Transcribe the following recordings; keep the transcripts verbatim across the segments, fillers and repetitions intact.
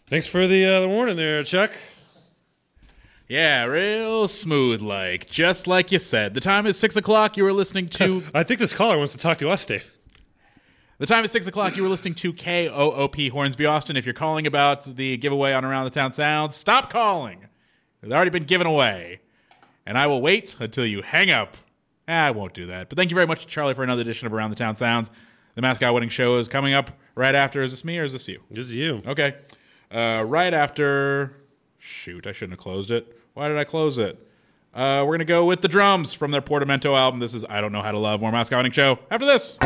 Thanks for the, uh, the warning there, Chuck. Yeah, real smooth like. Just like you said. The time is six o'clock. You were listening to... I think this caller wants to talk to us, Dave. The time is six o'clock. You were listening to K O O P Hornsby, Austin. If you're calling about the giveaway on Around the Town Sounds, stop calling. It's already been given away. And I will wait until you hang up. I won't do that. But thank you very much, Charlie, for another edition of Around the Town Sounds. The Mascot Wedding Show is coming up right after. Is this me or is this you? This is you. Okay. Uh, right after... Shoot, I shouldn't have closed it. Why did I close it? Uh, we're going to go with the drums from their Portamento album. This is I Don't Know How to Love. More Mascot Wedding Show after this.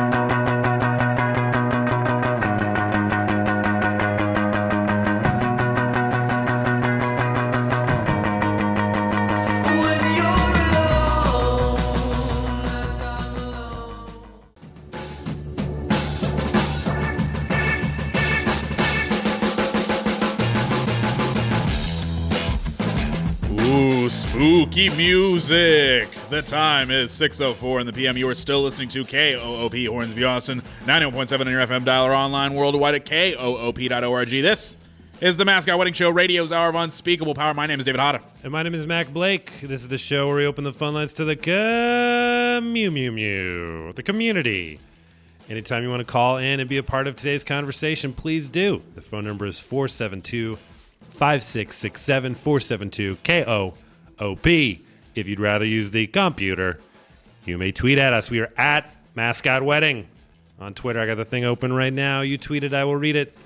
Spooky music. The time is six oh four in the p m. You are still listening to K O O P Hornsby, Austin, ninety-one point seven on your F M dial or online worldwide at K O O P dot org. This is the Mascot Wedding Show, radio's hour of unspeakable power. My name is David Hotta. And my name is Mac Blake. This is the show where we open the phone lines to the commu mew mew, the community. Anytime you want to call in and be a part of today's conversation, please do. The phone number is four seven two, five six six seven, four seven two K O O P. If you'd rather use the computer, you may tweet at us. We are at Mascot Wedding on Twitter. I got the thing open right now. You tweet it, I will read it.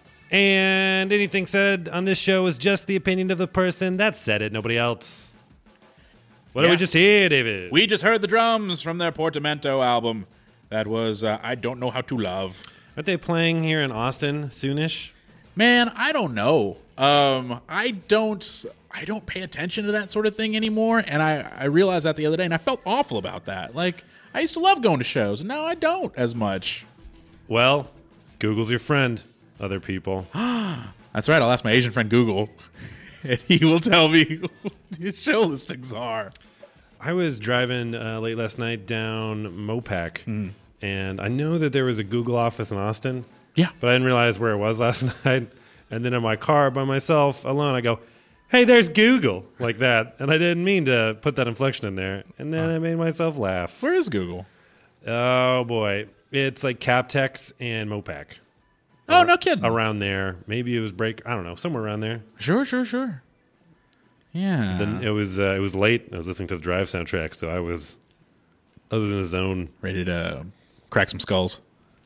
And anything said on this show is just the opinion of the person that said it, nobody else. What Yeah. did we just hear, David? We just heard the drums from their Portamento album. That was uh, I Don't Know How to Love. Aren't they playing here in Austin soonish? Man, I don't know. Um, I don't... I don't pay attention to that sort of thing anymore, and I, I realized that the other day, and I felt awful about that. Like, I used to love going to shows, and now I don't as much. Well, Google's your friend, other people. That's right, I'll ask my Asian friend Google, and he will tell me what the show listings are. I was driving uh, late last night down Mopac, mm. and I know that there was a Google office in Austin. Yeah. But I didn't realize where it was last night. And then in my car by myself, alone, I go, hey, there's Google, like that. And I didn't mean to put that inflection in there. And then uh, I made myself laugh. Where is Google? Oh, boy. It's like Captex and Mopac. Oh, no kidding. Around there. Maybe it was break. I don't know. Somewhere around there. Sure, sure, sure. Yeah. Then it was uh, it was late. I was listening to the Drive soundtrack, so I was, I was in the zone. Ready to crack some skulls.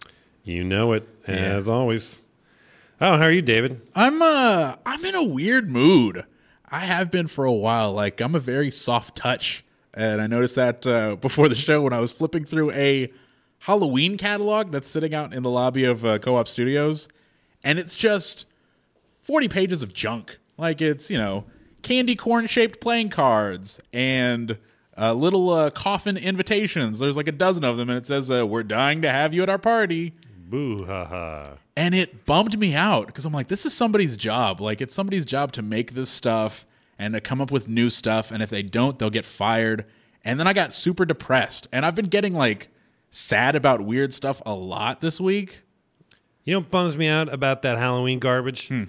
You know it, yeah. as always. Oh, how are you, David? I'm uh I'm in a weird mood. I have been for a while. Like, I'm a very soft touch. And I noticed that uh, before the show when I was flipping through a Halloween catalog that's sitting out in the lobby of uh, Co-op Studios. And it's just forty pages of junk. Like, it's, you know, candy corn-shaped playing cards and uh, little uh, coffin invitations. There's like a dozen of them, and it says, uh, we're dying to have you at our party. Boo ha ha. And it bummed me out because I'm like, this is somebody's job. Like, it's somebody's job to make this stuff and to come up with new stuff. And if they don't, they'll get fired. And then I got super depressed. And I've been getting, like, sad about weird stuff a lot this week. You know what bums me out about that Halloween garbage? Hmm.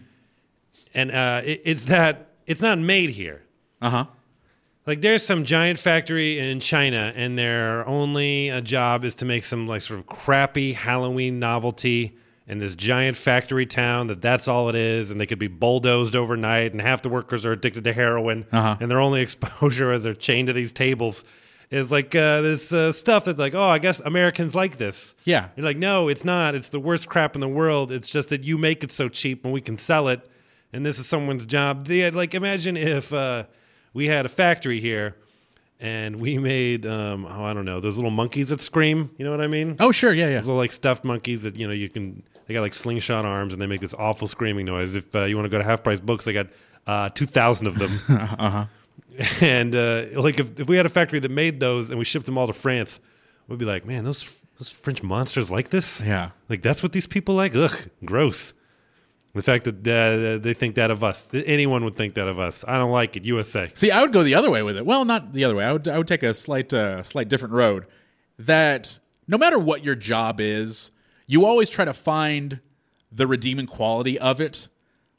And uh, it, it's that it's not made here. Uh-huh. Like, there's some giant factory in China, and their only uh, job is to make some, like, sort of crappy Halloween novelty in this giant factory town that that's all it is, and they could be bulldozed overnight, and half the workers are addicted to heroin, uh-huh. and their only exposure as they're chained to these tables is, like, uh, this uh, stuff that's like, oh, I guess Americans like this. Yeah. You're like, no, it's not. It's the worst crap in the world. It's just that you make it so cheap, and we can sell it, and this is someone's job. They had, like, imagine if... Uh, we had a factory here, and we made, um, oh, I don't know, those little monkeys that scream. You know what I mean? Oh, sure, yeah, yeah. Those little, like, stuffed monkeys that, you know, you can, they got, like, slingshot arms, and they make this awful screaming noise. If uh, you want to go to Half Price Books, they got uh, two thousand of them. uh-huh. And, uh, like, if, if we had a factory that made those, and we shipped them all to France, we'd be like, man, those those French monsters like this? Yeah. Like, that's what these people like? Ugh, gross. The fact that uh, they think that of us. Anyone would think that of us. I don't like it. U S A. See, I would go the other way with it. Well, not the other way. I would I would take a slight uh, slight different road. That no matter what your job is, you always try to find the redeeming quality of it.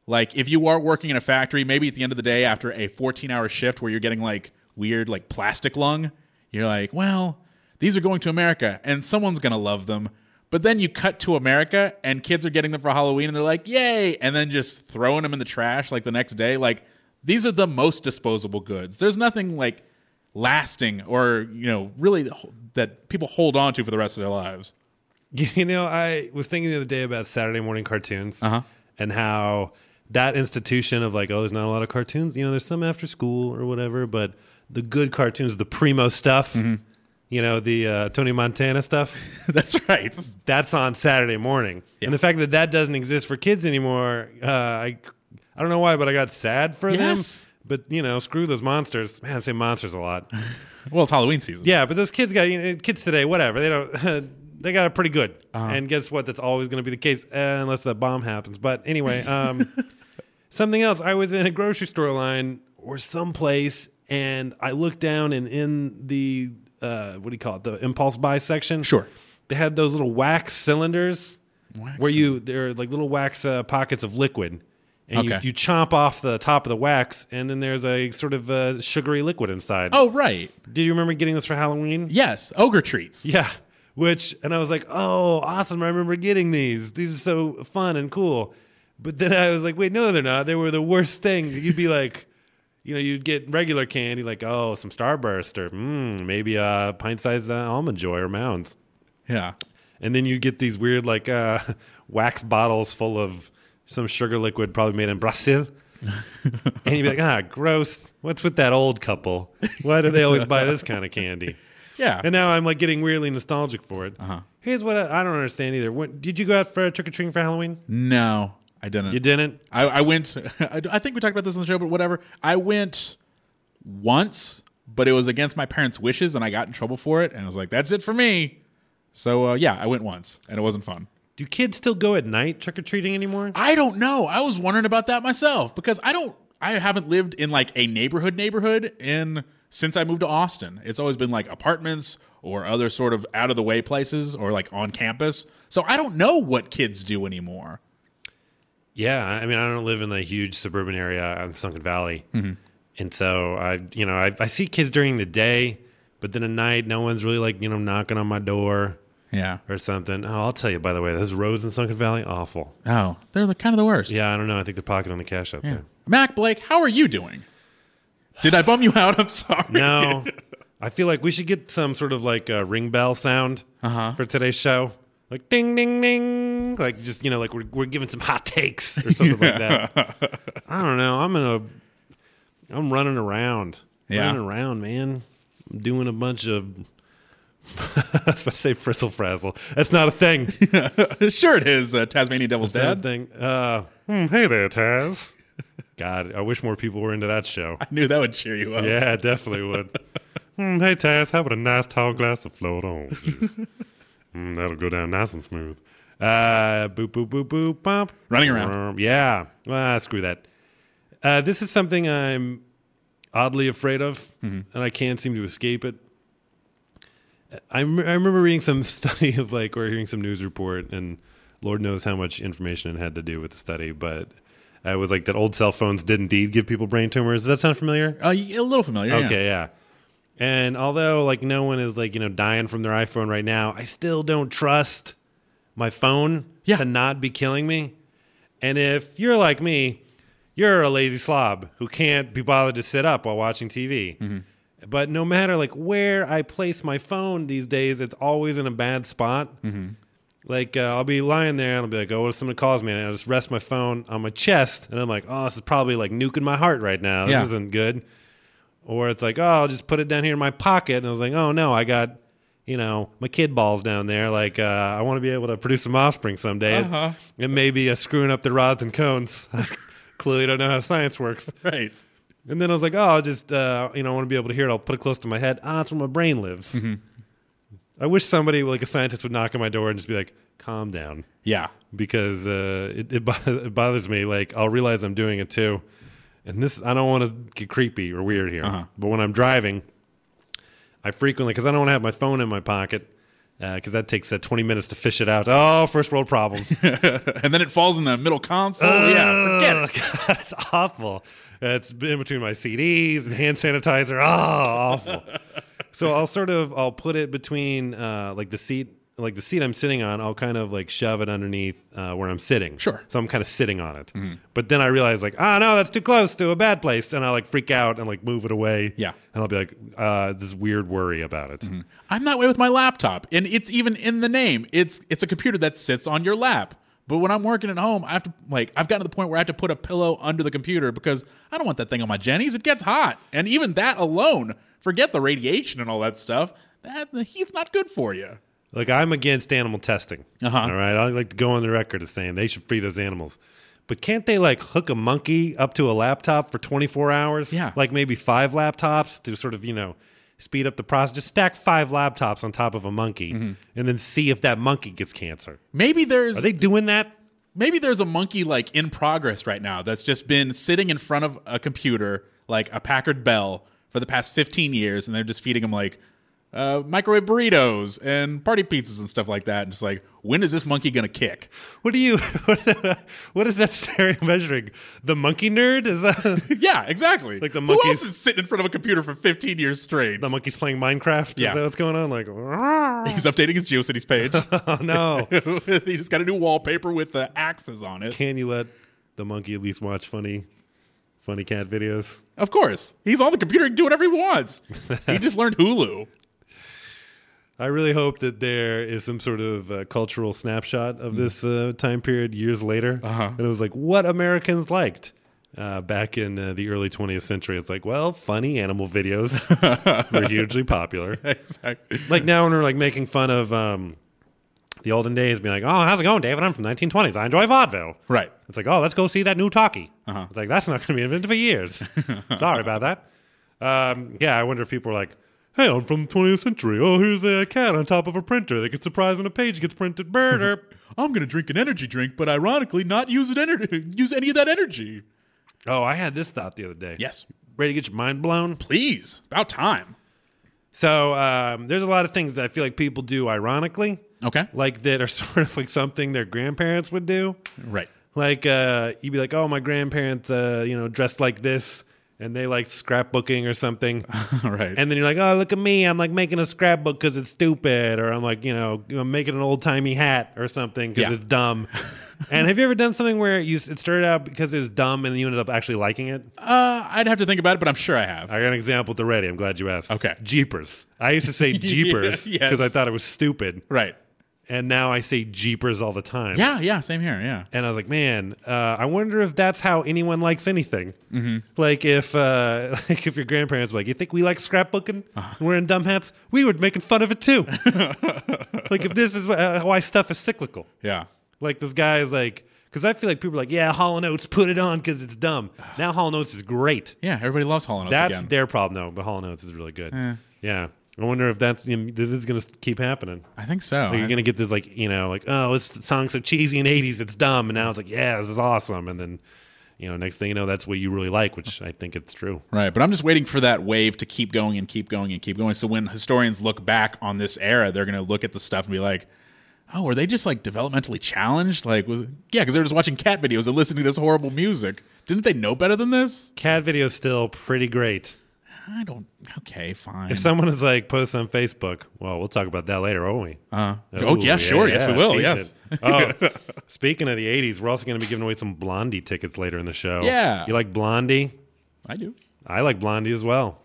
Like, if you are working in a factory, maybe at the end of the day after a fourteen-hour shift where you're getting, like, weird, like, plastic lung, you're like, well, these are going to America, and someone's going to love them. But then you cut to America, and kids are getting them for Halloween, and they're like, yay! And then just throwing them in the trash, like, the next day. Like, these are the most disposable goods. There's nothing, like, lasting or, you know, really that people hold on to for the rest of their lives. You know, I was thinking the other day about Saturday morning cartoons Uh-huh. and how that institution of like, oh, there's not a lot of cartoons. You know, there's some after school or whatever, but the good cartoons, the primo stuff, mm-hmm. you know, the uh, Tony Montana stuff. That's right. That's on Saturday morning. Yeah. And the fact that that doesn't exist for kids anymore, uh, I I don't know why, but I got sad for yes. them. But, you know, screw those monsters. Man, I say monsters a lot. Well, it's Halloween season. Yeah, but those kids got, you know, kids today, whatever. They don't... They got it pretty good. Uh-huh. And guess what? That's always going to be the case uh, unless the bomb happens. But anyway, um, something else. I was in a grocery store line or someplace, and I looked down, and in the, uh, what do you call it, the impulse buy section? Sure. They had those little wax cylinders wax where you, they're like little wax uh, pockets of liquid. And okay. you, you chomp off the top of the wax, and then there's a sort of uh, sugary liquid inside. Oh, right. Did you remember getting this for Halloween? Yes. Ogre treats. Yeah. Which, and I was like, oh, awesome. I remember getting these. These are so fun and cool. But then I was like, wait, no, they're not. They were the worst thing. You'd be like, you know, you'd get regular candy, like, oh, some Starburst or mm, maybe a pint-sized uh, Almond Joy or Mounds. Yeah. And then you get these weird, like, uh, wax bottles full of some sugar liquid probably made in Brazil. And you'd be like, ah, gross. What's with that old couple? Why do they always buy this kind of candy? Yeah. And now I'm like getting weirdly nostalgic for it. Uh-huh. Here's what I, I don't understand either. When, did you go out for trick-or-treating for Halloween? No, I didn't. You didn't? I, I went, I, I think we talked about this on the show, but whatever. I went once, but it was against my parents' wishes, and I got in trouble for it. And I was like, that's it for me. So, uh, yeah, I went once, and it wasn't fun. Do kids still go at night trick-or-treating anymore? I don't know. I was wondering about that myself, because I don't, I haven't lived in like a neighborhood neighborhood in... Since I moved to Austin, it's always been like apartments or other sort of out of the way places or like on campus. So I don't know what kids do anymore. Yeah, I mean, I don't live in a huge suburban area on Sunken Valley. Mm-hmm. And so I, you know, I, I see kids during the day, but then at night, no one's really like, you know, knocking on my door. Yeah. Or something. Oh, I'll tell you, by the way, those roads in Sunken Valley, awful. Oh, they're the, kind of the worst. Yeah, I don't know. I think they're pocketing the cash out yeah. there. Mac Blake, how are you doing? Did I bum you out? I'm sorry. No. I feel like we should get some sort of like a ring bell sound uh-huh. for today's show. Like ding, ding, ding. Like just, you know, like we're we're giving some hot takes or something yeah. like that. I don't know. I'm in a, I'm running around. Yeah. Running around, man. I'm doing a bunch of, I was about to say frizzle frazzle. That's not a thing. Sure it is, uh, Tasmanian Devil's That's Dad. Not a thing. Uh, hmm, hey there, Taz. God, I wish more people were into that show. I knew that would cheer you up. Yeah, it definitely would. mm, hey, Taz, how about a nice tall glass of float on? mm, that'll go down nice and smooth. Uh, boop, boop, boop, boop, bump. Running around. Um, yeah. Ah, screw that. Uh, this is something I'm oddly afraid of, mm-hmm. and I can't seem to escape it. I, rem- I remember reading some study of like, or hearing some news report, and Lord knows how much information it had to do with the study, but... Uh, it was like that old cell phones did indeed give people brain tumors. Does that sound familiar? Uh, a little familiar, Okay, yeah. yeah. And although like no one is like, you know, dying from their iPhone right now, I still don't trust my phone yeah. to not be killing me. And if you're like me, you're a lazy slob who can't be bothered to sit up while watching T V. Mm-hmm. But no matter like where I place my phone these days, it's always in a bad spot. Mm-hmm. Like, uh, I'll be lying there, and I'll be like, oh, what if someone calls me? And I'll just rest my phone on my chest, and I'm like, oh, this is probably, like, nuking my heart right now. This yeah. isn't good. Or it's like, oh, I'll just put it down here in my pocket. And I was like, oh, no, I got, you know, my kid balls down there. Like, uh, I want to be able to produce some offspring someday. Uh-huh. It may be uh, screwing up the rods and cones. Clearly don't know how science works. Right. And then I was like, oh, I'll just, uh, you know, I want to be able to hear it. I'll put it close to my head. Ah, that's where my brain lives. Mm-hmm. I wish somebody, like a scientist, would knock on my door and just be like, calm down. Yeah. Because uh, it, it, it bothers me. Like, I'll realize I'm doing it too. And this, I don't want to get creepy or weird here. Uh-huh. But when I'm driving, I frequently, because I don't want to have my phone in my pocket, because uh, that takes uh, twenty minutes to fish it out. Oh, first world problems. And then it falls in the middle console. Oh, yeah, forget it. God, it's awful. It's in between my C Ds and hand sanitizer. Oh, awful. So I'll sort of I'll put it between uh, like the seat. Like the seat I'm sitting on, I'll kind of like shove it underneath uh, where I'm sitting. Sure. So I'm kind of sitting on it. Mm-hmm. But then I realize like, ah, oh, no, that's too close to a bad place. And I like freak out and like move it away. Yeah. And I'll be like, uh, this weird worry about it. Mm-hmm. I'm that way with my laptop. And it's even in the name. It's it's a computer that sits on your lap. But when I'm working at home, I have to like I've gotten to the point where I have to put a pillow under the computer because I don't want that thing on my jennies. It gets hot. And even that alone, forget the radiation and all that stuff, that the heat's not good for you. Like, I'm against animal testing. Uh-huh. All right? I like to go on the record as saying they should free those animals. But can't they, like, hook a monkey up to a laptop for twenty-four hours? Yeah. Like, maybe five laptops to sort of, you know, speed up the process. Just stack five laptops on top of a monkey mm-hmm. and then see if that monkey gets cancer. Maybe there's... Are they doing that? Maybe there's a monkey, like, in progress right now that's just been sitting in front of a computer, like a Packard Bell, for the past fifteen years, and they're just feeding him, like... Uh, microwave burritos and party pizzas and stuff like that. And just like, when is this monkey going to kick? What do you, what is that stereo measuring? The monkey nerd? Is that? Yeah, exactly. Like the monkeys. Who else is sitting in front of a computer for fifteen years straight? The monkey's playing Minecraft? Yeah. Is that what's going on? Like, he's updating his GeoCities page. Oh, no. He just got a new wallpaper with the axes on it. Can you let the monkey at least watch funny, funny cat videos? Of course. He's on the computer. He can do whatever he wants. He just learned Hulu. I really hope that there is some sort of uh, cultural snapshot of this uh, time period years later. Uh-huh. And it was like, what Americans liked uh, back in uh, the early twentieth century. It's like, well, funny animal videos were hugely popular. Exactly. Like now when we're like making fun of um, the olden days, being like, oh, how's it going, David? I'm from nineteen twenties. I enjoy vaudeville. Right. It's like, oh, let's go see that new talkie. Uh-huh. It's like, that's not going to be invented for years. Sorry about that. Um, yeah, I wonder if people are like, hey, I'm from the twentieth century. Oh, here's a cat on top of a printer that gets surprised when a page gets printed. Murder. I'm going to drink an energy drink, but ironically not use it ener- use any of that energy. Oh, I had this thought the other day. Yes. Ready to get your mind blown? Please. About time. So um, there's a lot of things that I feel like people do ironically. Okay. Like that are sort of like something their grandparents would do. Right. Like uh, you'd be like, oh, my grandparents, uh, you know, dressed like this. And they like scrapbooking or something. Right. And then you're like, oh, look at me. I'm like making a scrapbook because it's stupid. Or I'm like, you know, I'm making an old timey hat or something because yeah. it's dumb. And have you ever done something where you it started out because it was dumb and then you ended up actually liking it? Uh, I'd have to think about it, but I'm sure I have. I got an example at the ready. I'm glad you asked. Okay. Jeepers. I used to say Jeepers because yes. I thought it was stupid. Right. And now I say Jeepers all the time. Yeah, yeah, same here, yeah. And I was like, man, uh, I wonder if that's how anyone likes anything. Mm-hmm. Like if uh, like if your grandparents were like, you think we like scrapbooking uh-huh. and wearing dumb hats? We were making fun of it too. Like if this is uh, why stuff is cyclical. Yeah. Like this guy is like, because I feel like people are like, yeah, Hall and Oates, put it on because it's dumb. Now Hall and Oates is great. Yeah, everybody loves Hall and Oates That's again. their problem though, but Hall and Oates is really good. Eh. Yeah. I wonder if that's you know, this is going to keep happening. I think so. Like you're I... going to get this like, you know, like, oh, this song's so cheesy in the eighties, it's dumb. And now it's like, yeah, this is awesome. And then, you know, next thing you know, that's what you really like, which I think it's true. Right. But I'm just waiting for that wave to keep going and keep going and keep going. So when historians look back on this era, they're going to look at the stuff and be like, oh, were they just like developmentally challenged? Like, was it... yeah, because they were just watching cat videos and listening to this horrible music. Didn't they know better than this? Cat video's still pretty great. I don't. Okay, fine. If someone is like post on Facebook, well, we'll talk about that later, won't we? Uh, oh, yeah, sure. Yeah, yes, we yeah, will. tease Yes. Oh, speaking of the eighties, we're also going to be giving away some Blondie tickets later in the show. Yeah. You like Blondie? I do. I like Blondie as well.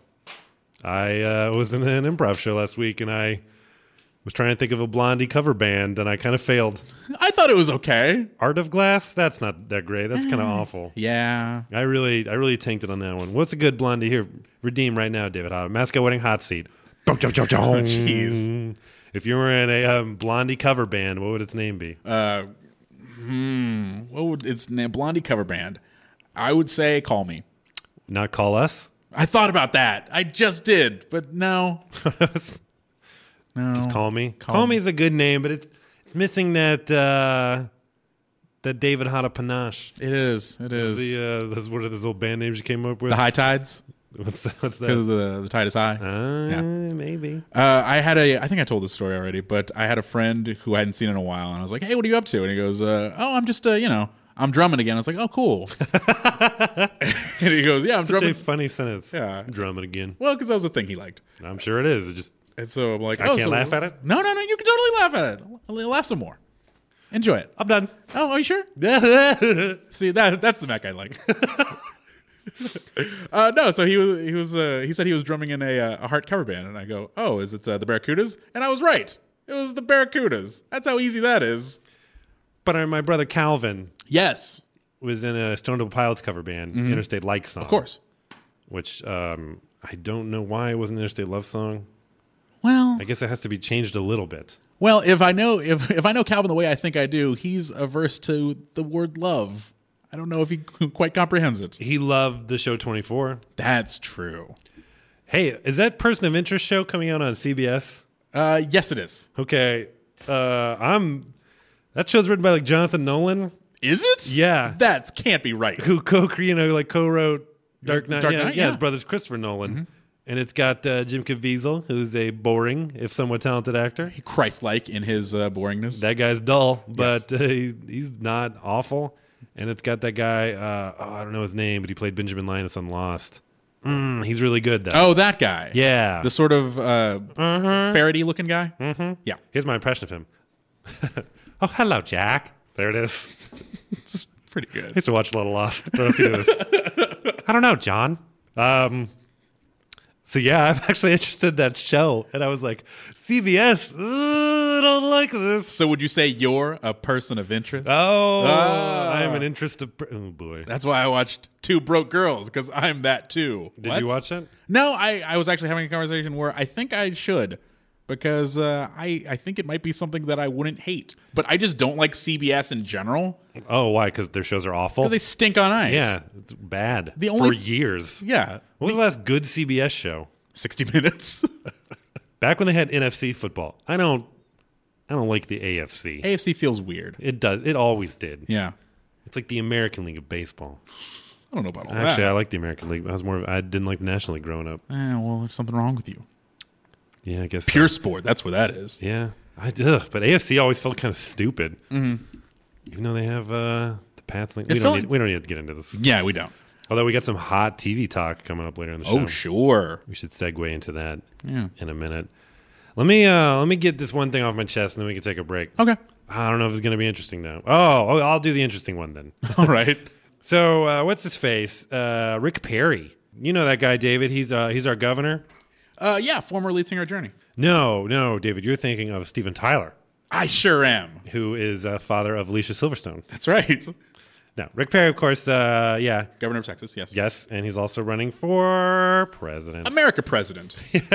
I uh, was in an improv show last week, and I was trying to think of a Blondie cover band, and I kind of failed. I thought it was okay. Art of Glass? That's not that great. That's kind of awful. Yeah. I really I really tanked it on that one. What's a good Blondie here? Redeem right now, David Howe. Mascot Wedding Hot Seat. Oh, jeez. If you were in a um, Blondie cover band, what would its name be? Uh, hmm. What would its name? Blondie cover band. I would say Call Me. Not Call Us? I thought about that. I just did, but no. No. Just Call Me. Call, call me. Me is a good name, but it's it's missing that uh, that David Hotta panache. It is. It is. The uh, this, what are those old band names you came up with? The High Tides. What's that? What's because that? the the Titus Eye. Uh, Yeah. Maybe. Uh, I had a, I think I told this story already, but I had a friend who I hadn't seen in a while, and I was like, "Hey, what are you up to?" And he goes, uh, "Oh, I'm just, uh, you know, I'm drumming again." I was like, "Oh, cool." And he goes, "Yeah, I'm Such drumming." a funny sentence. Yeah. Drumming again. Well, because that was a thing he liked, I'm sure it is. It just and so I'm like, I "Oh, can't so- laugh at it? No, no, no, you can totally laugh at it. L- Laugh some more. Enjoy it." I'm done. Oh, are you sure? See, that that's the Mac I like. uh, no, so he was he was uh, he said he was drumming in a, uh, a Heart cover band, and I go, "Oh, is it uh, the Barracudas?" And I was right. It was the Barracudas. That's how easy that is. But uh, my brother Calvin Yes, was in a Stone Temple Pilots cover band, Interstate Like Song. of course. Which um, I don't know why it wasn't Interstate Love Song. Well, I guess it has to be changed a little bit. well, if I know if if I know Calvin the way I think I do, he's averse to the word love. I don't know if he quite comprehends it. He loved the show twenty-four. That's true. Hey, is that Person of Interest show coming out on C B S? Uh, yes, it is. Okay, uh, I'm. That show's written by like Jonathan Nolan, Is it? Yeah. That can't be right. who co you know like co-wrote Dark Knight. Dark yeah, Knight, yeah, his yeah. brother's Christopher Nolan, and it's got uh, Jim Caviezel, who's a boring if somewhat talented actor. Christ-like in his uh, boringness. That guy's dull, but uh, he, he's not awful. And it's got that guy. Uh, oh, I don't know his name, but he played Benjamin Linus on Lost. Mm, he's really good though. Oh, that guy. Yeah. The sort of uh, ferrety looking guy. Mm-hmm. Yeah. Here's my impression of him. Oh, hello, Jack. There it is. It's pretty I good. used to watch a lot of Lost. I don't know if you know this. I don't know, John. Um, so yeah, I'm actually interested in that show, and I was like, C B S, ugh, I don't like this. So would you say you're a person of interest? Oh, Ah. I am an interest of. Oh boy, That's why I watched Two Broke Girls, because I'm that too. did What? you watch that? No, I, I was actually having a conversation where I think I should, because uh, I, I think it might be something that I wouldn't hate. But I just don't like C B S in general, Oh, why? Because their shows are awful. because they stink on ice. Yeah, it's bad The only- for years. Yeah. What was the last good C B S show? sixty minutes. Back when they had N F C football. I don't. I don't like the A F C. A F C feels weird. It does. It always did. Yeah. It's like the American League of Baseball. I don't know about all Actually, that. I like the American League. I was more. I didn't like the National League growing up. Eh, well, there's something wrong with you. Yeah, I guess. so. Pure sport. That's what that is. Yeah, I did. But A F C always felt kind of stupid. Mm-hmm. Even though they have uh, the Pats. Link. We It don't felt need. like- We don't need to get into this. Yeah, we don't. Although we got some hot T V talk coming up later in the show. Oh, sure. We should segue into that Yeah. in a minute. Let me uh, let me get this one thing off my chest, and then we can take a break. Okay. I don't know if it's going to be interesting though. Oh, oh, I'll do the interesting one then. All right. So uh, what's his face? Uh, Rick Perry. You know that guy, David. He's uh, he's our governor. Uh, yeah, former lead singer of Journey. No, no, David. You're thinking of Steven Tyler, I sure am. who is uh, father of Alicia Silverstone. That's right. No, Rick Perry, of course. Uh, yeah, Governor of Texas, yes. yes, and he's also running for president. America president.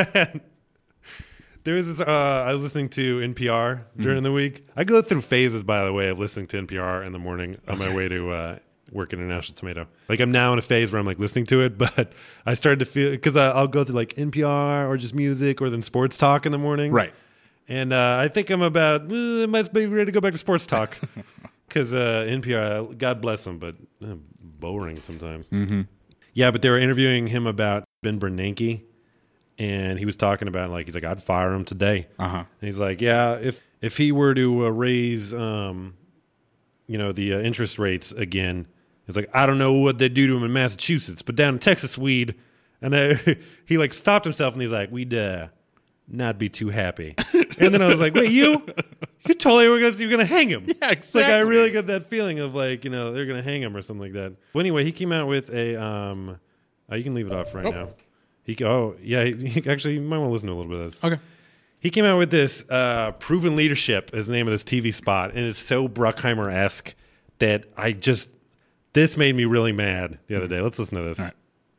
There was this, uh, I was listening to N P R during the week. I go through phases, by the way, of listening to N P R in the morning on my way to uh, work at International Tomato. Like I'm now in a phase where I'm like listening to it, but I started to feel because I'll go through like N P R or just music or then sports talk in the morning. Right. And uh, I think I'm about uh, might be ready to go back to sports talk because uh, N P R, God bless them, but uh, boring sometimes. Mm-hmm. Yeah, but they were interviewing him about Ben Bernanke. And he was talking about like he's like I'd fire him today. Uh-huh. And he's like, yeah, if if he were to uh, raise, um, you know, the uh, interest rates again, he's like, I don't know what they do to him in Massachusetts, but down in Texas, we'd. And uh, he like stopped himself and he's like, we'd uh, not be too happy. And then I was like, wait, you, you totally were gonna you're gonna hang him. Yeah, It's like I exactly. really got that feeling of like you know they're gonna hang him or something like that. Well, anyway, he came out with a. Um, oh, you can leave it off right Oh. now. He oh yeah he, he actually you might want to listen to a little bit of this. Okay. He came out with this uh, Proven Leadership is the name of this T V spot, and it's so Bruckheimer-esque that I just this made me really mad the other day. Let's listen to this. All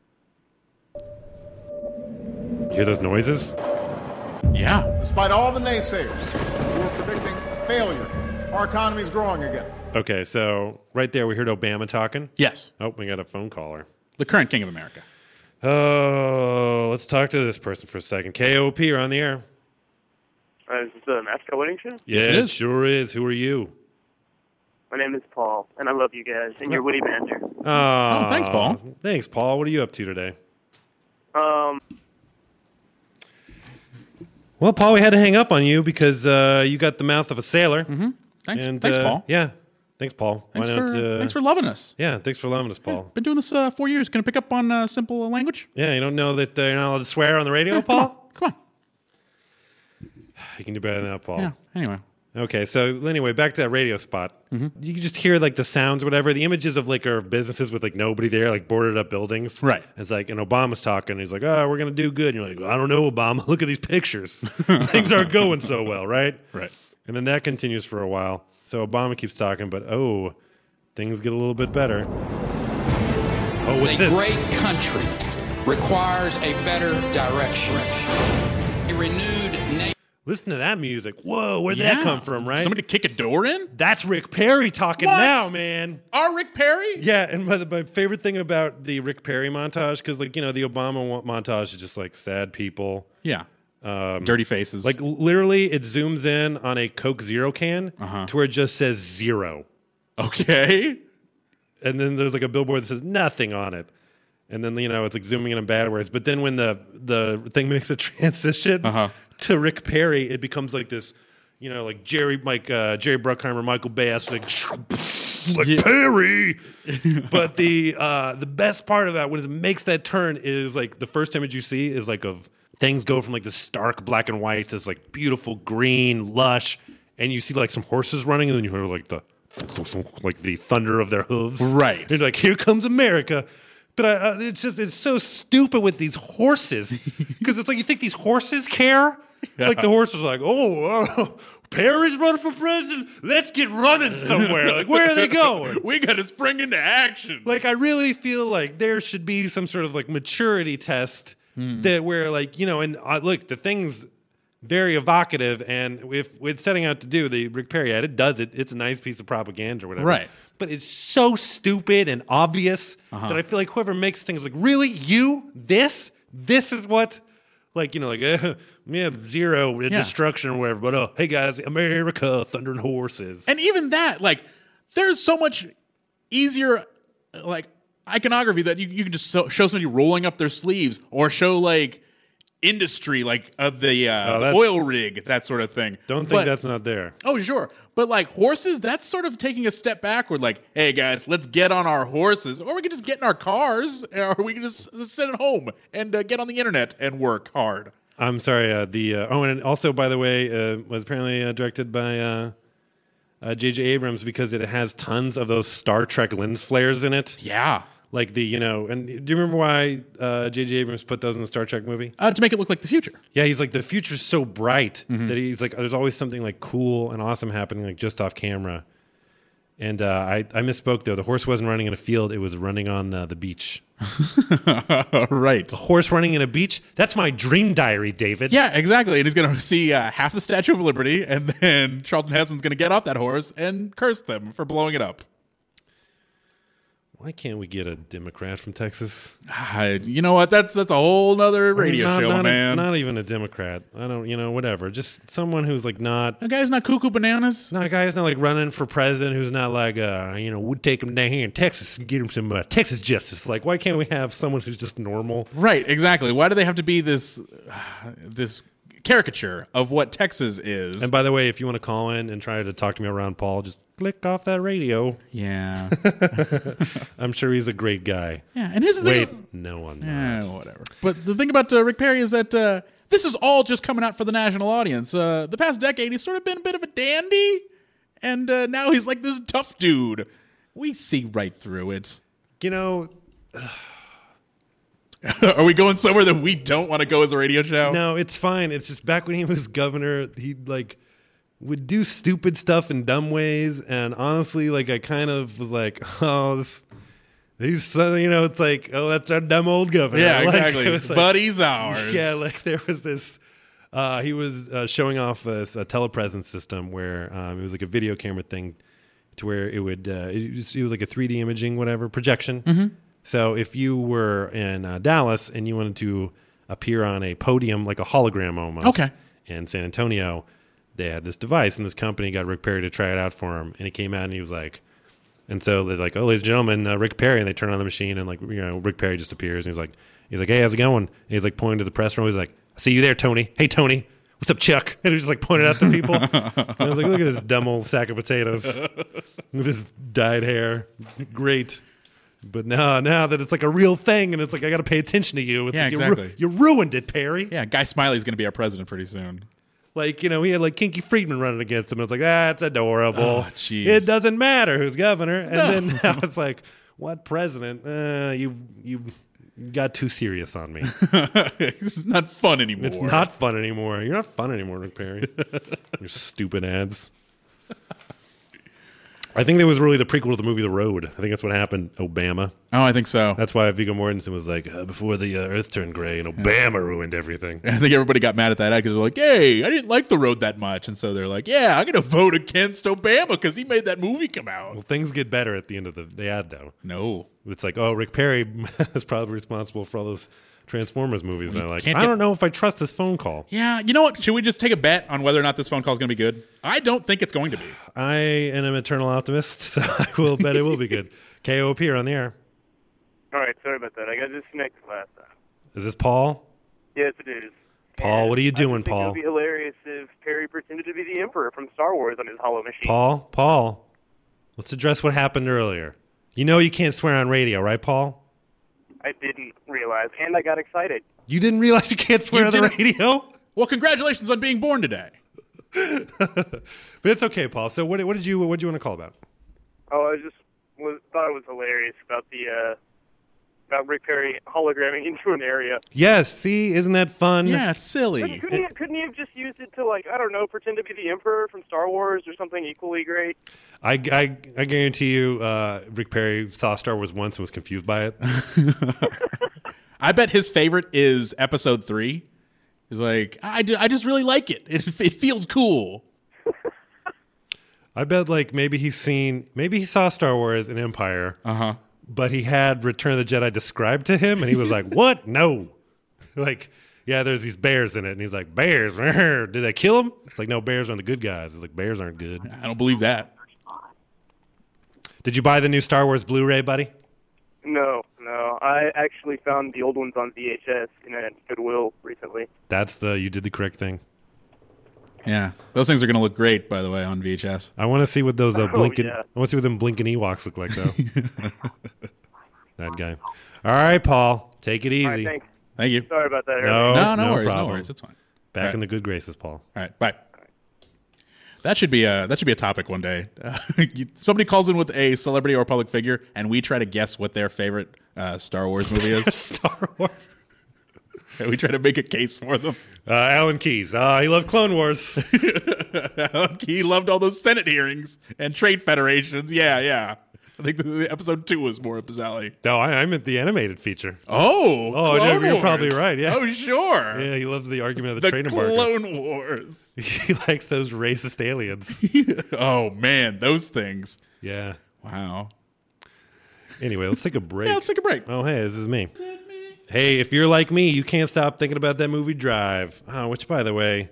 right. You hear those noises? Yeah. Despite all the naysayers who are predicting failure, our economy is growing again. Okay, so right there we heard Obama talking. Yes. Oh, we got a phone caller. The current king of America. Oh, let's talk to this person for a second. K O P, you're on the air. Uh, is this the Mascot Wedding Show? Yeah, it it is. sure is. Who are you? My name is Paul, and I love you guys and your witty banter. Oh, thanks, Paul. Thanks, Paul. What are you up to today? Well, Paul, we had to hang up on you because uh, you got the mouth of a sailor. Mm-hmm. Thanks, And, thanks, uh, Paul. Yeah, thanks, Paul. Thanks Why for not, uh, thanks for loving us. Yeah, thanks for loving us, Paul. Been doing this uh, four years. Gonna pick up on uh, simple language. Yeah, you don't know that uh, you're not allowed to swear on the radio, Yeah, come on, Paul? come on. You can do better than that, Paul. Yeah. Anyway. Okay, so anyway, back to that radio spot. Mm-hmm. You can just hear like the sounds, whatever. The images of like our businesses with like nobody there, like boarded up buildings. Right. It's like, and Obama's talking. He's like, "Oh, we're gonna do good." And you're like, "I don't know, Obama. Look at these pictures. Things aren't going so well, right?" Right. And then that continues for a while. So Obama keeps talking, but oh, things get a little bit better. Oh, what's a this? great country requires a better direction. A renewed nation. Listen to that music. Whoa, where'd Yeah. that come from, right? Somebody kick a door in? That's Rick Perry talking What? now, man. Our Rick Perry? Yeah, and my, my favorite thing about the Rick Perry montage, because like you know the Obama wa- montage is just like sad people, Yeah. um, Dirty faces. Like literally, it zooms in on a Coke Zero can Uh-huh. to where it just says zero, okay. and then there's like a billboard that says nothing on it, and then you know it's like zooming in on bad words. But then when the the thing makes a transition Uh-huh. to Rick Perry, it becomes like this, you know, like Jerry, like uh, Jerry Bruckheimer, Michael Bass, like like Yeah. Perry. But the uh, the best part of that when it makes that turn is like the first image you see is like of things go from like this stark black and white to this like beautiful green, lush, and you see like some horses running, and then you hear like the like the thunder of their hooves. Right. And you're like, here comes America. But I, uh, it's just it's so stupid with these horses because it's like you think these horses care. Like the horse is like, oh, oh, Perry's running for president. Let's get running somewhere. Like, where are they going? We got to spring into action. Like, I really feel like there should be some sort of like maturity test that where like you know, and uh, look, the thing's very evocative, and if it's setting out to do the Rick Perry ad, it does it. It's a nice piece of propaganda or whatever. Right. But it's so stupid and obvious Uh-huh. that I feel like whoever makes things like, really, you, this, this is what. Like, you know, like, uh, yeah, zero Yeah. destruction or whatever. But, oh, hey, guys, America, thunder and horses. And even that, like, there's so much easier, like, iconography that you, you can just so, show somebody rolling up their sleeves or show, like, industry, like, of the, uh, Oh, the that's- oil rig, that sort of thing. Don't think But- that's not there. Oh, sure. But, like, horses, that's sort of taking a step backward. Like, hey, guys, let's get on our horses. Or we can just get in our cars. Or we can just, just sit at home and uh, get on the internet and work hard. I'm sorry. Uh, the uh, oh, and also, by the way, uh, was apparently uh, directed by uh, uh, J J Abrams because it has tons of those Star Trek lens flares in it. Yeah. Like the, you know, and do you remember why uh, J J Abrams put those in the Star Trek movie? Uh, to make it look like the future. Yeah, he's like, the future's so bright Mm-hmm. that he's like, there's always something like cool and awesome happening, like just off camera. And uh, I, I misspoke though. The horse wasn't running in a field; it was running on uh, the beach. Right. A horse running in a beach? That's my dream diary, David. Yeah, exactly. And he's going to see uh, half the Statue of Liberty, and then Charlton Heston's going to get off that horse and curse them for blowing it up. Why can't we get a Democrat from Texas? Ah, you know what? That's that's a whole nother radio not, show, not, man. Not even a Democrat. I don't, you know, whatever. Just someone who's like not, The guy's not cuckoo bananas. not a guy who's not like running for president. Who's not like, uh, you know, we'd take him down here in Texas and get him some uh, Texas justice. Like, why can't we have someone who's just normal? Right, exactly. Why do they have to be this this caricature of what Texas is? And by the way, if you want to call in and try to talk to me around Paul, just click off that radio. yeah. I'm sure he's a great guy. Yeah, and here's the Wait, thing. no, I'm Eh, not. whatever. But the thing about uh, Rick Perry is that uh, this is all just coming out for the national audience. Uh, the past decade, he's sort of been a bit of a dandy, and uh, now he's like this tough dude. We see right through it. You know, Are we going somewhere that we don't want to go as a radio show? no, it's fine. It's just back when he was governor, he like would do stupid stuff in dumb ways, and honestly, like I kind of was like, oh, this, he's so, you know, it's like, oh, that's our dumb old governor. Yeah, Like, exactly. it was like- Buddy's ours. Yeah, like there was this. Uh, he was uh, showing off this a telepresence system where um, it was like a video camera thing, to where it would uh, it, was, it was like a three D imaging whatever projection. Mm-hmm. So if you were in uh, Dallas and you wanted to appear on a podium like a hologram almost, Okay. in San Antonio, they had this device, and this company got Rick Perry to try it out for him, and he came out and he was like. And so they're like, "Oh, ladies and gentlemen, uh, Rick Perry," and they turn on the machine, and like, you know, Rick Perry just appears, and he's like, he's like, "Hey, how's it going?" And he's like pointing to the press room. He's like, "I see you there, Tony. Hey, Tony, what's up, Chuck? And he just like pointed out to people. And I was like, look at this dumb old sack of potatoes with this dyed hair. Great. But now, now that it's like a real thing, and it's like I got to pay attention to you. It's Yeah, like, exactly. You, ru- you ruined it, Perry. Yeah, Guy Smiley's going to be our president pretty soon. Like, you know, he had like Kinky Friedman running against him. And it's like, that's adorable. Oh, jeez. It doesn't matter who's governor. And No. then now it's like, what president? Uh, you you got too serious on me. It's not fun anymore. It's not fun anymore. You're not fun anymore, Rick Perry. Your stupid ads. I think that was really the prequel to the movie The Road. I think that's what happened. Obama. Oh, I think so. That's why Viggo Mortensen was like, uh, before the uh, Earth turned gray, and Obama ruined everything. I think everybody got mad at that ad because they're like, "Hey, I didn't like The Road that much," and so they're like, "Yeah, I'm going to vote against Obama because he made that movie come out." Well, things get better at the end of the, the ad, though. No, It's like, oh, Rick Perry is probably responsible for all those Transformers movies. And they're like, can't I get- don't know if I trust this phone call. yeah, you know what? Should we just take a bet on whether or not this phone call is going to be good? I don't think it's going to be. I am an eternal optimist, so I will bet it will be good. K O P, you're on the air. All right, sorry about that. I got disconnected last time. Is this Paul? Yes, it is. Paul, And what are you I doing, just think Paul? It would be hilarious if Perry pretended to be the Emperor from Star Wars on his hollow machine. Paul, Paul, let's address what happened earlier. You know you can't swear on radio, right, Paul? I didn't realize, and I got excited. You didn't realize you can't swear You on the didn't- radio? Well, congratulations on being born today. But it's okay, Paul. So what, what did you what did you want to call about? Oh, I just was, thought it was hilarious about the uh, about Rick Perry hologramming into an area. Yes, see, isn't that fun? Yeah, it's silly. Couldn't, couldn't, he, couldn't he have just used it to, like, I don't know, pretend to be the Emperor from Star Wars or something equally great? I, I, I guarantee you uh, Rick Perry saw Star Wars once and was confused by it. I bet his favorite is episode three. He's like, I, ju- I just really like it. It, it feels cool. I bet like maybe he's seen, maybe he saw Star Wars and Empire, Uh-huh. but he had Return of the Jedi described to him and he was like, what? No. Like, yeah, there's these bears in it. And he's like, bears? Did they kill them? It's like, no, bears aren't the good guys. It's like, bears aren't good. I don't believe that. Did you buy the new Star Wars Blu-ray, buddy? No, no. I actually found the old ones on V H S in a Goodwill recently. That's the, you did the correct thing. Yeah. Those things are going to look great, by the way, on V H S. I want to see what those uh, Oh, blinking, yeah. I want to see what them blinking Ewoks look like, though. That guy. All right, Paul, take it easy. All right, thanks. Thank you. Sorry about that. No, earlier. No, no, no worries. problem. No worries. It's fine. Back All right. in the good graces, Paul. All right. Bye. That should be a that should be a topic one day. Uh, you, somebody calls in with a celebrity or public figure, and we try to guess what their favorite uh, Star Wars movie is. Star Wars. And we try to make a case for them. Uh, Alan Keyes. Uh, he loved Clone Wars. He loved all those Senate hearings and trade federations. Yeah, yeah. I think the, the episode two was more up his alley. No, I, I meant the animated feature. Oh, Oh, Clone you're Wars. probably right, yeah. Oh, sure. Yeah, he loves the argument of the, The trade embargo. Clone Wars. He likes those racist aliens. Oh man, those things. Yeah. Wow. Anyway, let's take a break. Yeah, let's take a break. Oh, hey, this is me. Hey, if you're like me, you can't stop thinking about that movie Drive. Oh, which, by the way,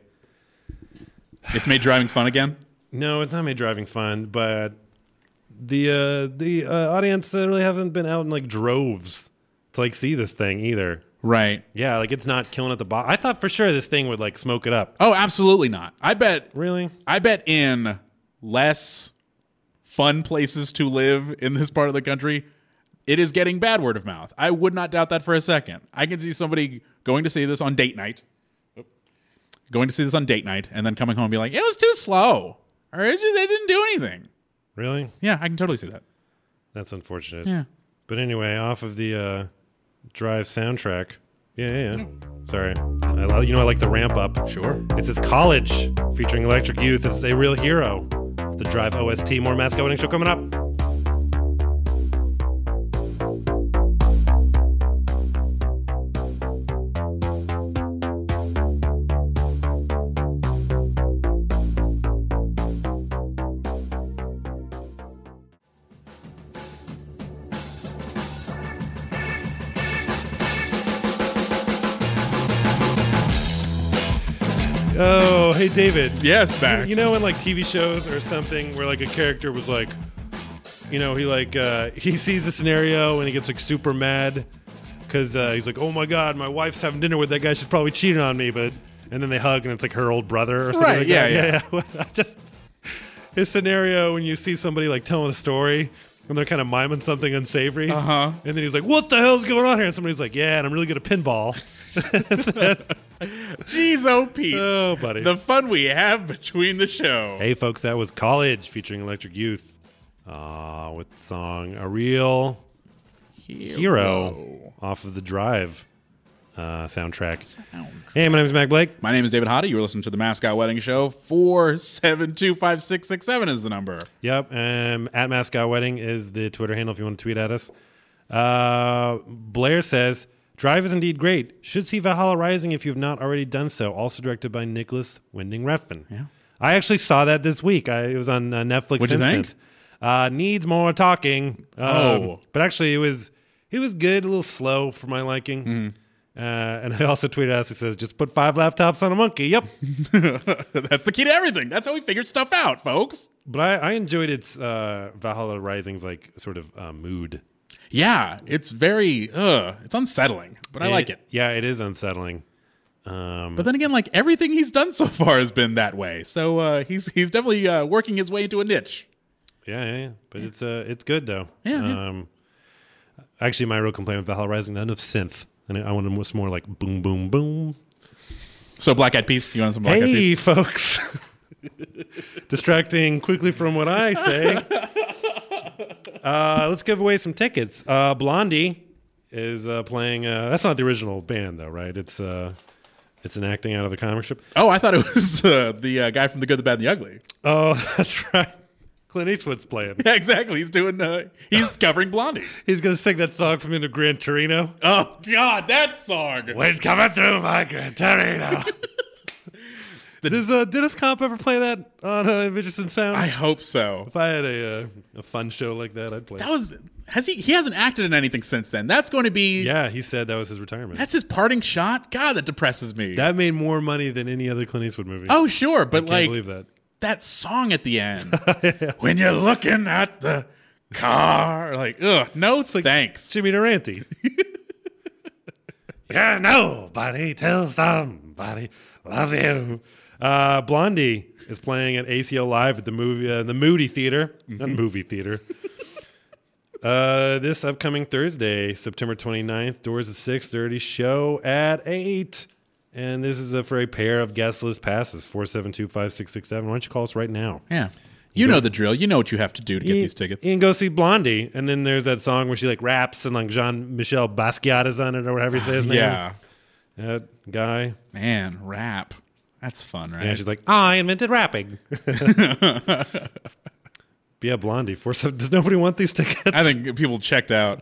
It's made driving fun again. no, it's not made driving fun, but the uh, the uh, audience uh, really haven't been out in like droves to like see this thing either. Right. Yeah, like it's not killing at the box. I thought for sure this thing would like smoke it up. Oh, absolutely not. I bet. Really? I bet in less fun places to live in this part of the country, it is getting bad word of mouth. I would not doubt that for a second. I can see somebody going to see this on date night, going to see this on date night, and then coming home and be like, it was too slow. Or it just, they didn't do anything. Really? Yeah, I can totally see that. That's unfortunate. Yeah. But anyway, off of the uh, Drive soundtrack. Yeah, yeah, yeah. Sorry. I, lo- you know, I like the ramp up. Sure. It says College featuring Electric Youth. It's a real hero. The Drive O S T. More Matt Scott Winning Show coming up. Oh, hey, David. Yes, Mac. You know, in like T V shows or something where like a character was like, you know, he like, uh, he sees the scenario and he gets like super mad because uh, he's like, oh my God, my wife's having dinner with that guy. She's probably cheating on me. But, and then they hug, and it's like her old brother or something Right, like yeah, that. yeah. yeah. I just his scenario when you see somebody like telling a story and they're kind of miming something unsavory, Uh-huh. and then he's like, "What the hell's going on here?" And somebody's like, "Yeah, and I'm really good at pinball." Jeez, oh, Pete. Oh, buddy. The fun we have between the show. Hey, folks, that was College featuring Electric Youth uh, with the song A Real Hero off of the Drive uh, soundtrack. Hey, my name is Mac Blake. My name is David Hottie. You were listening to the Mascot Wedding Show. four seven two, five six six seven is the number. Yep, um, at Mascot Wedding is the Twitter handle if you want to tweet at us. Uh, Blair says, Drive is indeed great. Should see Valhalla Rising if you have not already done so. Also directed by Nicholas Winding Refn. Yeah. I actually saw that this week. I, it was on uh, Netflix What'd you Instant. think? Uh, needs more talking. Um, Oh. But actually, it was it was good, a little slow for my liking. Mm-hmm. Uh, and I also tweeted out, it says, just put five laptops on a monkey. Yep. That's the key to everything. That's how we figure stuff out, folks. But I, I enjoyed its uh, Valhalla Rising's like sort of uh, mood. Yeah, it's very, uh, it's unsettling, but I like it. Yeah, it is unsettling. Um, But then again, like everything he's done so far has been that way. So uh, he's he's definitely uh, working his way into a niche. yeah, yeah, yeah. But it's uh, it's good though. Yeah, yeah. Um, actually, my real complaint with Valhalla Rising, none of synth. And I wanted was more like boom, boom, boom. So Black Eyed Peas, you want some Black Eyed Hey, Peas? folks. Distracting quickly from what I say. uh, let's give away some tickets. Uh, Blondie is uh, playing. Uh, that's not the original band, though, right? It's uh, it's an acting out of the comic strip. Oh, I thought it was uh, the uh, guy from The Good, the Bad, and the Ugly. Oh, that's right. Clint Eastwood's playing. Yeah, exactly. He's doing. Uh, he's covering Blondie. He's gonna sing that song from Into Gran Torino. Oh God, that song. Wind coming through my Gran Torino. Does uh, Dennis Comp ever play that on uh, Richardson Sound? I hope so. If I had a uh, a fun show like that, I'd play. That it. was. Has he? He hasn't acted in anything since then. That's going to be. Yeah, he said that was his retirement. That's his parting shot. God, that depresses me. that made more money than any other Clint Eastwood movie. oh sure, but I can't like believe that. that song at the end when you're looking at the car, like, ugh, no thanks. Jimmy Durante. Yeah, nobody tells somebody loves you. Uh, Blondie is playing at A C L Live at the movie, uh, the Moody Theater, not movie theater. uh, this upcoming Thursday, September twenty-ninth, doors at six thirty, show at eight. And this is a, for a pair of guest list passes, four seven two, five six six seven. Why don't you call us right now? Yeah, you know the drill. You know what you have to do to get You- these tickets. You can go see Blondie, and then there's that song where she like raps and like Jean-Michel Basquiat is on it or whatever he says his name. Yeah, That guy. man, rap. That's fun, right? And she's like, I invented rapping. But yeah, Blondie. For some, does nobody want these tickets? I think people checked out.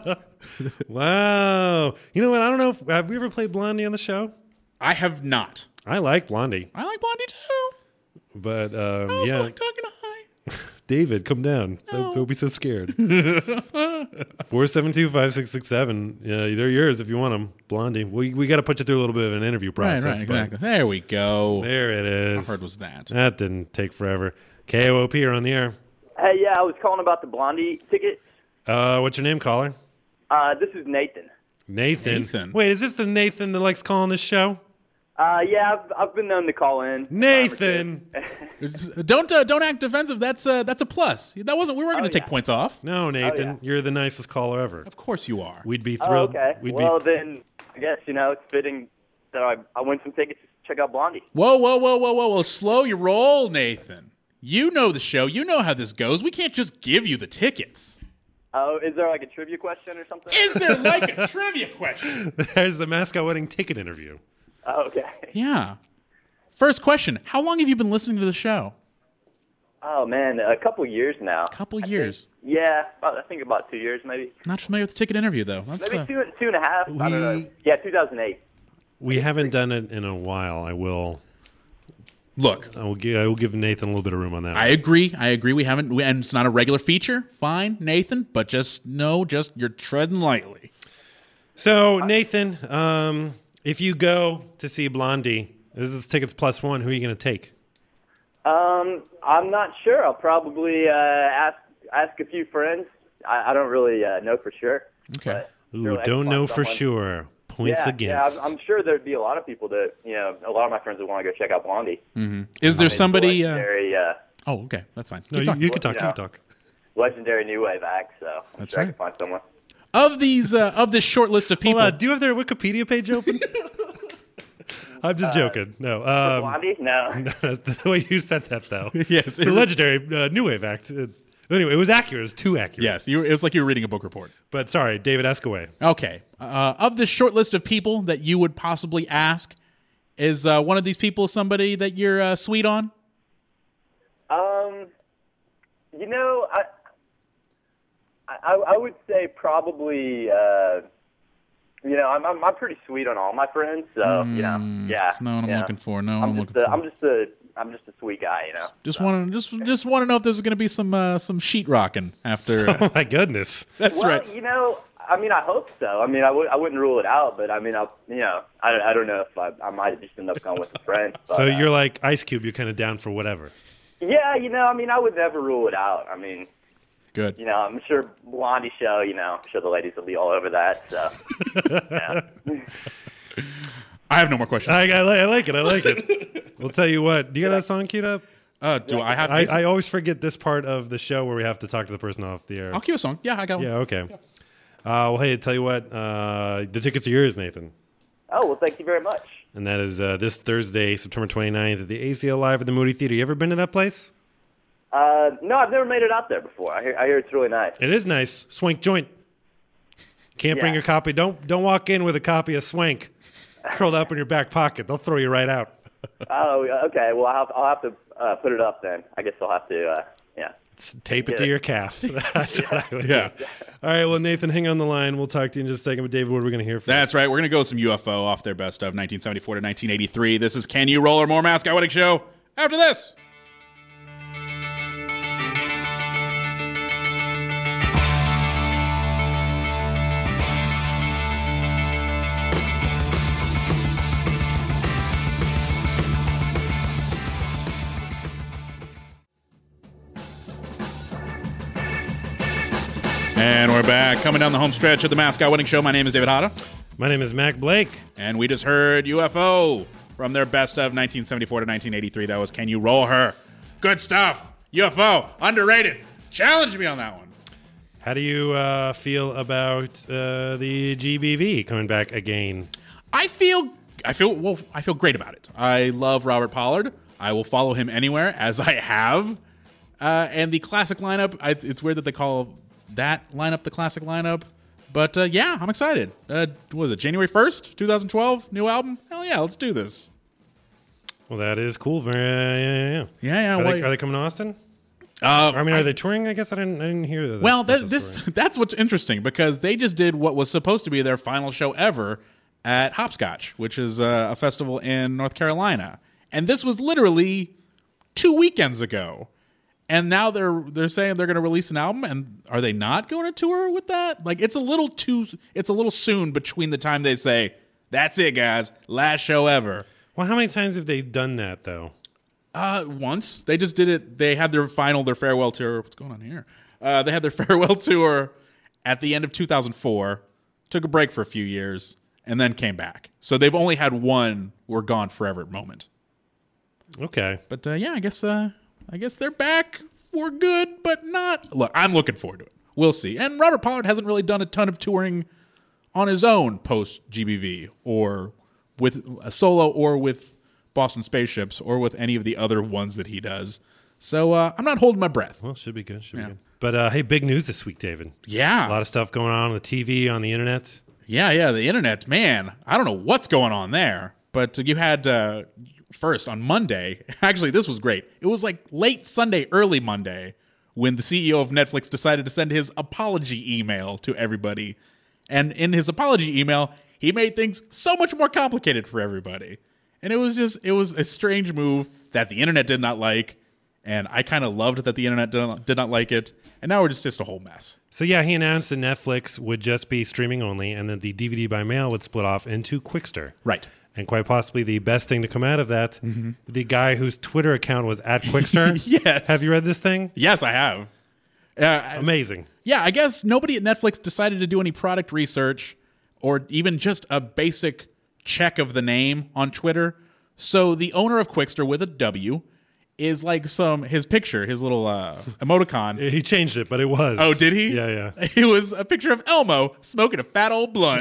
Wow. You know what? I don't know. If, have we ever played Blondie on the show? I have not. I like Blondie, I like Blondie too. but um, I also yeah, like talking to high. David, come down. Don't, don't be so scared. Four seven two five six six seven. Yeah, they're yours if you want them. Blondie. We we got to put you through a little bit of an interview Right, process. right, but exactly. There we go. There it How is. hard was that? That didn't take forever. K O O P are on the air. Hey, yeah, I was calling about the Blondie ticket. Uh, what's your name, caller? Uh, this is Nathan. Nathan. Nathan. Wait, is this the Nathan that likes calling this show? Uh, yeah, I've, I've been known to call in. Nathan. It's- don't uh, don't act defensive. That's uh, that's a plus. That wasn't. We weren't going to Oh, take yeah. points off. No, Nathan. yeah. You're the nicest caller ever. Of course you are. We'd be Oh, thrilled. okay. We'd Well, be. then I guess, you know, it's fitting that I, I win some tickets to check out Blondie. Whoa, whoa, whoa, whoa, whoa, whoa! Slow your roll, Nathan. You know the show. You know how this goes. We can't just give you the tickets. Oh, is there like a trivia question or something? Is there like a trivia question? There's the Mascot Wedding ticket interview. Oh, okay. Yeah. First question: how long have you been listening to the show? Oh, man, a couple years now. A couple years. Yeah, about, I think about two years maybe. Not familiar with the ticket interview though. That's Maybe uh, two, two and a half. I don't know. We- Yeah, two thousand eight. We haven't done it in a while. I will. look. I will give. I will give Nathan a little bit of room on that. I agree. I agree. We haven't, we, and it's not a regular feature. Fine, Nathan, but just no, just you're treading lightly. So Nathan, um, if you go to see Blondie, this is tickets plus one. Who are you going to take? Um, I'm not sure. I'll probably uh, ask ask a few friends. I, I don't really uh, know for sure. Okay. but Ooh, surely I can don't find know for someone. sure. points yeah, against. Yeah, I'm, I'm sure there'd be a lot of people that, you know, a lot of my friends would want to go check out Blondie. Mm-hmm. Is there I mean, somebody? Uh, legendary, uh, oh, okay, that's fine. no, Keep you, talking. you can talk. You You know. can talk. legendary new wave act, so I'm That's sure I right. can find someone. Of these, uh, of this short list of people, Hold on, do you have their Wikipedia page open? I'm just joking. No. For Um, Blondie? No. that's the way you said that, though. Yes, The it- legendary uh, New Wave act. Uh, anyway, it was accurate. It was too accurate. yes, you, it's like you were reading a book report. But sorry, David Escaway. Okay, uh, of this short list of people that you would possibly ask, is uh, one of these people somebody that you're uh, sweet on? Um, you know, I, I, I would say probably, uh, you know, I'm, I'm I'm pretty sweet on all my friends, so you know, yeah. That's not what I'm yeah. looking for. No, I'm I'm just looking a, for. I'm just a, I'm just a sweet guy, you know. Just want to just just want to know if there's going to be some uh, some sheet rocking after. Uh, Oh, my goodness. that's well, right. you know, I mean, I hope so. I mean, I would, I wouldn't rule it out, but I mean, I, you know, I, I don't know if I, I might just end up going with a friend. But, So uh, you're like Ice Cube. You're kind of down for whatever. yeah, you know, I mean, I would never rule it out. I mean, Good. you know, I'm sure Blondie show, you know, I'm sure the ladies will be all over that. So, yeah. I have no more questions. I, I, li- I like it. I like it. We'll tell you what. Do you got that song queued up? Uh, do I have? I, I always forget this part of the show where we have to talk to the person off the air. I'll cue a song. Yeah, I got one. Yeah, okay. Uh, well, hey, tell you what. Uh, the tickets are yours, Nathan. Oh, well, thank you very much. And that is uh, this Thursday, September twenty-ninth at the A C L Live at the Moody Theater. You ever been to that place? Uh, no, I've never made it out there before. I hear, I hear it's really nice. It is nice. Swank joint. Can't bring Yeah. your copy. Don't don't walk in with a copy of Swank curled up in your back pocket. They'll throw you right out. Oh, okay. Well, I'll have, I'll have to uh, put it up then. I guess I'll have to, uh, yeah. S- Tape it Get to it. your calf. That's what I would Yeah. do. All right, well, Nathan, hang on the line. We'll talk to you in just a second. But David, what are we going to hear from That's right. We're gonna go with some U F O off their best of nineteen seventy-four to nineteen eighty-three. This is Can You Roll or More Mask Wedding Show. After this. And we're back, coming down the home stretch of the Mascot Wedding Show. My name is David Hata, My name is Mac Blake. and we just heard U F O from their best of nineteen seventy-four to nineteen eighty-three. That was Can You Roll Her? Good stuff. U F O, underrated. Challenge me on that one. How do you uh, feel about uh, the G B V coming back again? I feel, I feel, well, I feel great about it. I love Robert Pollard. I will follow him anywhere, as I have. Uh, and the classic lineup, I, it's weird that they call that lineup the classic lineup. But uh, yeah, I'm excited. Uh, what was it, January first, twenty twelve? New album? Hell yeah, let's do this. Well, that is cool. Very, yeah, yeah, yeah. Yeah, yeah. Are, well, they, are they coming to Austin? uh, Or, I mean, are they touring? I guess I didn't. I didn't hear that. Well, that's that, the this story. that's what's interesting because they just did what was supposed to be their final show ever at Hopscotch, which is uh, a festival in North Carolina, and this was literally two weekends ago. And now they're they're saying they're going to release an album, and are they not going to tour with that? Like it's a little too it's a little soon between the time they say that's it, guys, last show ever. Well, how many times have they done that though? Uh, once they just did it. They had their final, their farewell tour. What's going on here? Uh, they had their farewell tour at the end of two thousand four. Took a break for a few years and then came back. So they've only had one "we're gone forever" moment. Okay. But uh, yeah, I guess uh, I guess they're back for good, but not. Look, I'm looking forward to it. We'll see. And Robert Pollard hasn't really done a ton of touring on his own post G B V or with a solo or with Boston Spaceships or with any of the other ones that he does. So uh, I'm not holding my breath. Well, should be good. Should Yeah. be good. But uh, hey, big news this week, David. Yeah. A lot of stuff going on on the T V, on the internet. Yeah, yeah, the internet, man. I don't know what's going on there. But you had uh, first on Monday. Actually, this was great. It was like late Sunday, early Monday, when the C E O of Netflix decided to send his apology email to everybody. And in his apology email, he made things so much more complicated for everybody. And it was just, it was a strange move that the internet did not like. And I kind of loved that the internet did not, did not like it. And now we're just, just a whole mess. So yeah, he announced that Netflix would just be streaming only, and that the D V D by mail would split off into Quickster. Right. And quite possibly the best thing to come out of that, the guy whose Twitter account was at Quickster. Yes. Have you read this thing? Yes, I have. Uh, Amazing. Yeah, I guess nobody at Netflix decided to do any product research. or even just a basic check of the name on Twitter. So the owner of Quixter with a W is like some, his picture, his little uh, emoticon. He changed it, but it was. Oh, did he? Yeah, yeah. It was a picture of Elmo smoking a fat old blunt.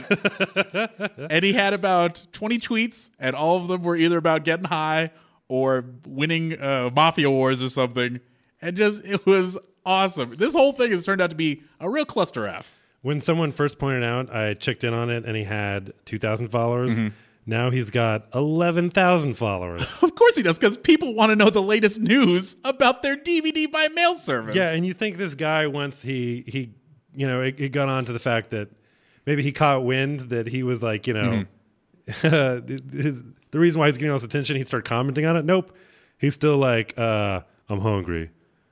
And he had about twenty tweets, and all of them were either about getting high or winning uh, Mafia Wars or something. And just, it was awesome. This whole thing has turned out to be a real cluster F. When someone first pointed out, I checked in on it, and he had two thousand followers. Mm-hmm. Now he's got eleven thousand followers. Of course he does, because people want to know the latest news about their D V D by mail service. Yeah, and you think this guy, once he, he you know, it, it got on to the fact that maybe he caught wind that he was like, you know, mm-hmm. his, the reason why he's getting all this attention, he'd start commenting on it. Nope. He's still like, uh, I'm hungry.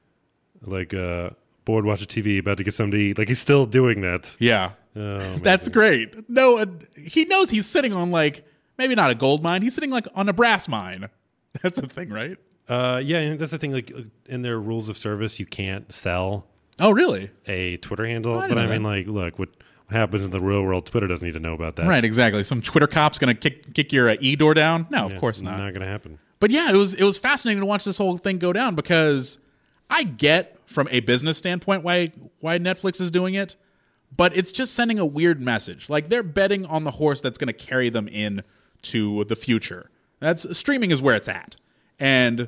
Like, uh, bored watching T V, about to get something to eat. Like, he's still doing that. Yeah. Oh, that's great. No, uh, he knows he's sitting on, like, maybe not a gold mine. He's sitting like on a brass mine. That's the thing, right? Uh, yeah, and that's the thing. Like in their rules of service, you can't sell. Oh, really? A Twitter handle, Oh, I but I know mean, that. like, look what, what happens in the real world. Twitter doesn't need to know about that, Right, exactly. Some Twitter cop's gonna kick kick your uh, e door down? No, Yeah, of course not. Not going to happen. But yeah, it was it was fascinating to watch this whole thing go down, because I get from a business standpoint why why Netflix is doing it, but it's just sending a weird message. Like, they're betting on the horse that's going to carry them in to the future. That's streaming is where it's at. And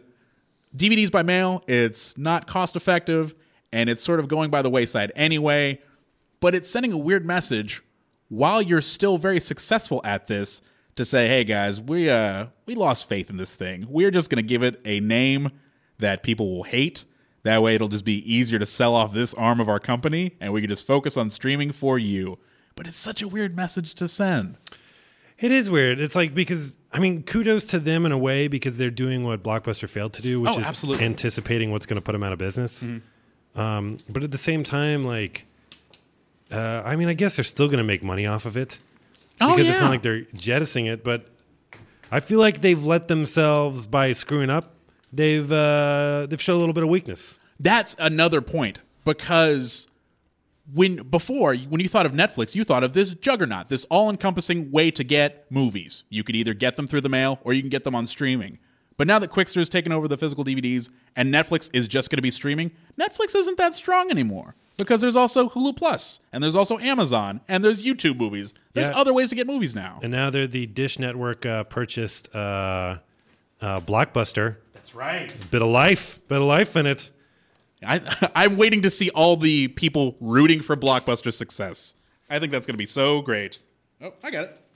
D V Ds by mail, it's not cost effective, and it's sort of going by the wayside anyway, but it's sending a weird message while you're still very successful at this to say, hey guys, we uh we lost faith in this thing. We're just going to give it a name that people will hate. That way it'll just be easier to sell off this arm of our company, and we can just focus on streaming for you. But it's such a weird message to send. It is weird. It's like, because, I mean, kudos to them in a way, because they're doing what Blockbuster failed to do, which Oh, is absolutely. anticipating what's going to put them out of business. Mm-hmm. Um, but at the same time, like, uh, I mean, I guess they're still going to make money off of it. Oh, because yeah. it's not like they're jettisoning it, but I feel like they've let themselves, by screwing up, they've uh, they've showed a little bit of weakness. That's another point, because when before, when you thought of Netflix, you thought of this juggernaut, this all-encompassing way to get movies. You could either get them through the mail or you can get them on streaming. But now that Quixter has taken over the physical D V Ds and Netflix is just going to be streaming, Netflix isn't that strong anymore, because there's also Hulu Plus, and there's also Amazon, and there's YouTube movies. There's Yeah. other ways to get movies now. And now they're the Dish Network uh, purchased uh, uh, Blockbuster. That's right. Bit of life, bit of life in it. I, I'm waiting to see all the people rooting for Blockbuster's success. I think that's going to be so great. Oh, I got it.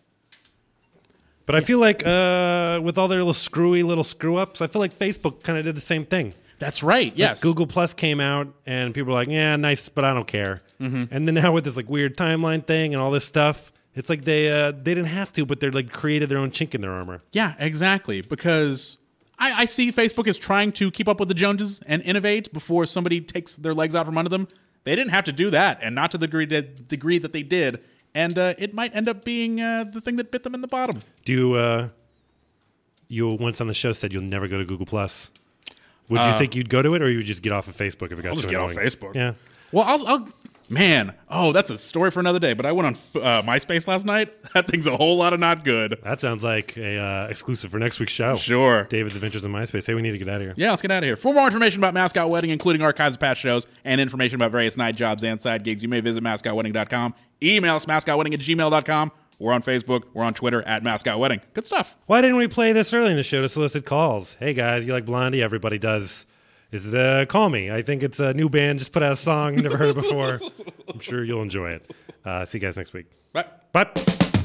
But I feel like uh, with all their little screwy little screw ups, I feel like Facebook kind of did the same thing. That's right. Yes. Like Google Plus came out, and people were like, "Yeah, nice, but I don't care." Mm-hmm. And then now with this like weird timeline thing and all this stuff, it's like they uh, they didn't have to, but they're like created their own chink in their armor. Yeah, exactly. Because I, I see Facebook is trying to keep up with the Joneses and innovate before somebody takes their legs out from under them. They didn't have to do that, and not to the degree that, degree that they did. And uh, it might end up being uh, the thing that bit them in the bottom. Do you, uh, you once on the show said you'll never go to Google Plus? Would you Uh, think you'd go to it, or you would just get off of Facebook if it got I'll just too get off annoying? Facebook. Yeah. Well, I'll, I'll, man, oh, that's a story for another day. But I went on uh, MySpace last night. That thing's a whole lot of not good. That sounds like a uh, exclusive for next week's show. Sure. David's Adventures in MySpace. Hey, we need to get out of here. Yeah, let's get out of here. For more information about Mascot Wedding, including archives of past shows and information about various night jobs and side gigs, you may visit mascot wedding dot com. Email us mascot wedding at gmail dot com. We're on Facebook. We're on Twitter at Mascot Wedding. Good stuff. Why didn't we play this early in the show to solicit calls? Hey, guys, you like Blondie? Everybody does. Is uh, Call Me. I think it's a new band. Just put out a song. Never heard it before. I'm sure you'll enjoy it. Uh, see you guys next week. Bye. Bye.